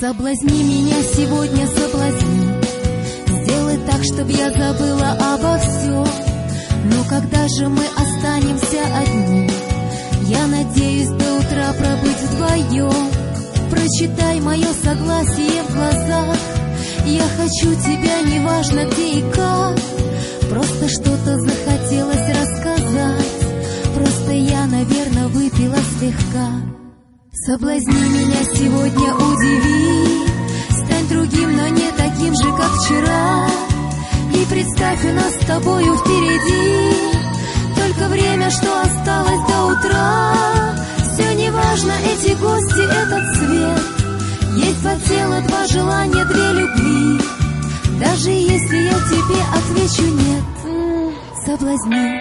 Соблазни меня сегодня, соблазни. Сделай так, чтоб я забыла обо всем. Но когда же мы останемся одни? Я надеюсь до утра пробыть вдвоем. Прочитай мое согласие в глазах. Я хочу тебя, неважно где и как. Просто что-то захотелось рассказать. Просто я, наверное, выпила слегка. Соблазни меня сегодня, удиви. Стань другим, но не таким же, как вчера. И представь, у нас с тобою впереди только время, что осталось до утра. Все неважно, эти гости, этот свет. Есть два тела, два желания, две любви. Даже если я тебе отвечу нет, соблазни.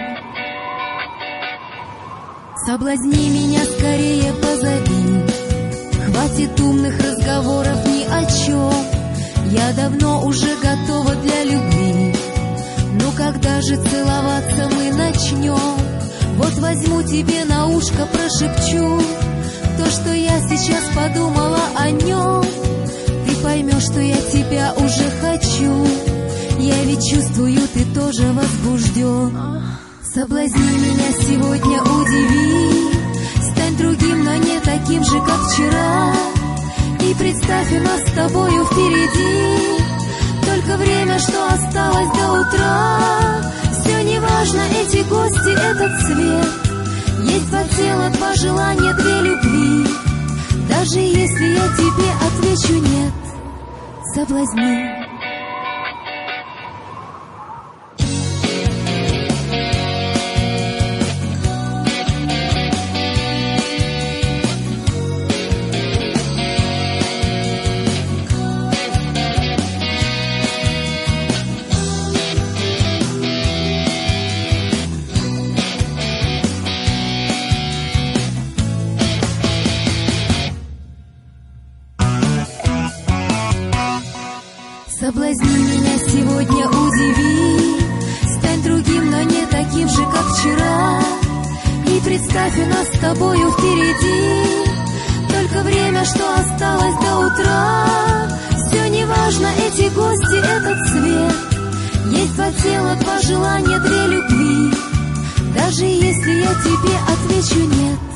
Соблазни меня скорее, позови. Хватит умных разговоров ни о чем. Я давно уже готова для любви. Ну когда же целоваться мы начнем? Вот возьму тебе на ушко, прошепчу то, что я сейчас подумала о нем. Ты поймешь, что я тебя уже хочу. Я ведь чувствую, ты тоже возбужден. Соблазни меня сегодня, удиви. Стань другим, но не таким же, как вчера. И представь, у нас с тобою впереди только время, что осталось до утра. Все неважно, эти гости, этот свет. Есть два тела, два желания, две любви. Даже если я тебе отвечу нет, соблазни. Соблазни меня сегодня, удиви. Стань другим, но не таким же, как вчера. И представь, у нас с тобою впереди только время, что осталось до утра. Все неважно, эти гости, этот свет. Есть два тела, два желания, две любви. Даже если я тебе отвечу нет,